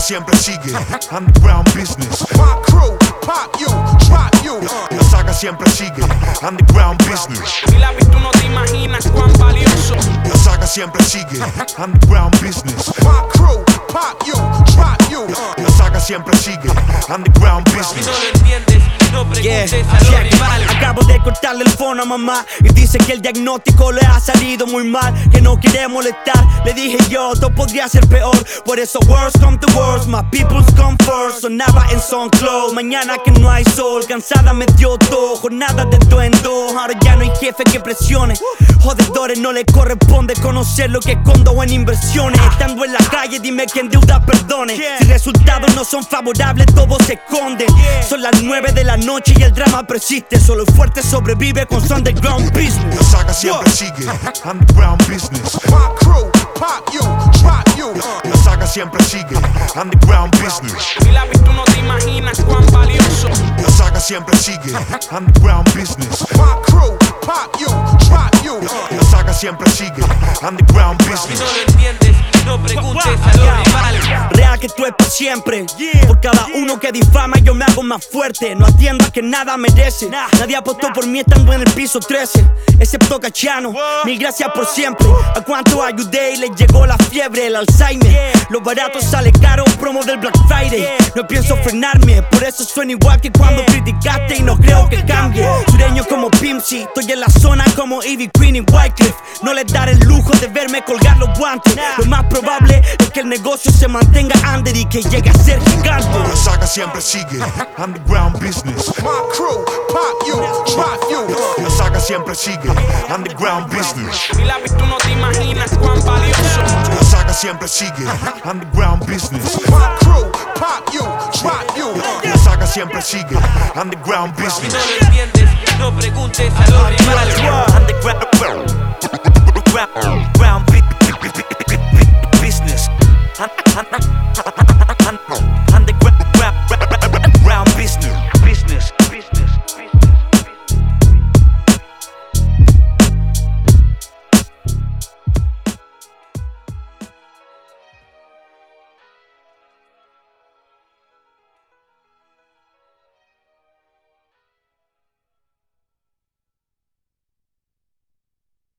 siempre sigue. Underground business. My crew, pop you, drop you. La saga siempre sigue. Underground business. Mila, tú no te imaginas cuán valioso. La saga siempre sigue. Underground business. My crew, pop you, drop you. La saga siempre sigue. Underground Si business. no lo entiendes, no preguntes a los rivales. Acabo de cortarle el phone a mamá y dice que el diagnóstico le ha salido muy mal, que no quiere molestar. Le dije yo, todo podría ser peor. Por eso worst come to worst, my people's come first. Sonaba en SoundCloud, mañana que no hay sol. Cansada me dio todo, jornada de dos en dos. Ahora ya no hay jefe que presione. Jodedores, no le corresponde conocer lo que escondo en inversiones. Estando en la calle, dime quién deuda perdone. Si resultados no son favorables, todos se esconden. Son las 9 de la noche y el drama persiste. Solo el fuerte sobrevive con su underground business. La saga siempre sigue. Underground business. My crew, pop you, drop you. La saga siempre sigue. Underground business. Mila, tú no te imaginas cuán valioso. La saga siempre sigue. Underground business. My crew, pop you, drop you. La saga siempre sigue. Underground Si business. no lo entiendes, no preguntes a los rivales. Real que esto es por siempre. Por cada uno que difama yo me hago más fuerte. No atiendo a que nada merece. Nadie apostó por mí estando en el piso 13, excepto Cachano. Mil gracias por siempre. A cuánto ayudé y les llegó la fiebre, el Alzheimer. Lo barato sale caro, promo del Black Friday. No pienso frenarme, por eso suena igual que cuando criticaste y no creo que cambie. Sureño como Pimsy, estoy en la zona como Ivy Queen y Wycliffe. No les daré el lujo de verme colgar los guantes. Lo más probable es que el negocio se mantenga under y que llegue a ser gigante. La saga siempre sigue. Underground business. My crew, pop you, drop you. La saga siempre sigue. Underground business. Mila, tú no te imaginas cuán valioso. La saga siempre sigue. Underground business. My crew, pop you, drop you. La saga siempre sigue. Underground Si business. no lo entiendes, no preguntes a los rivales. Underground business.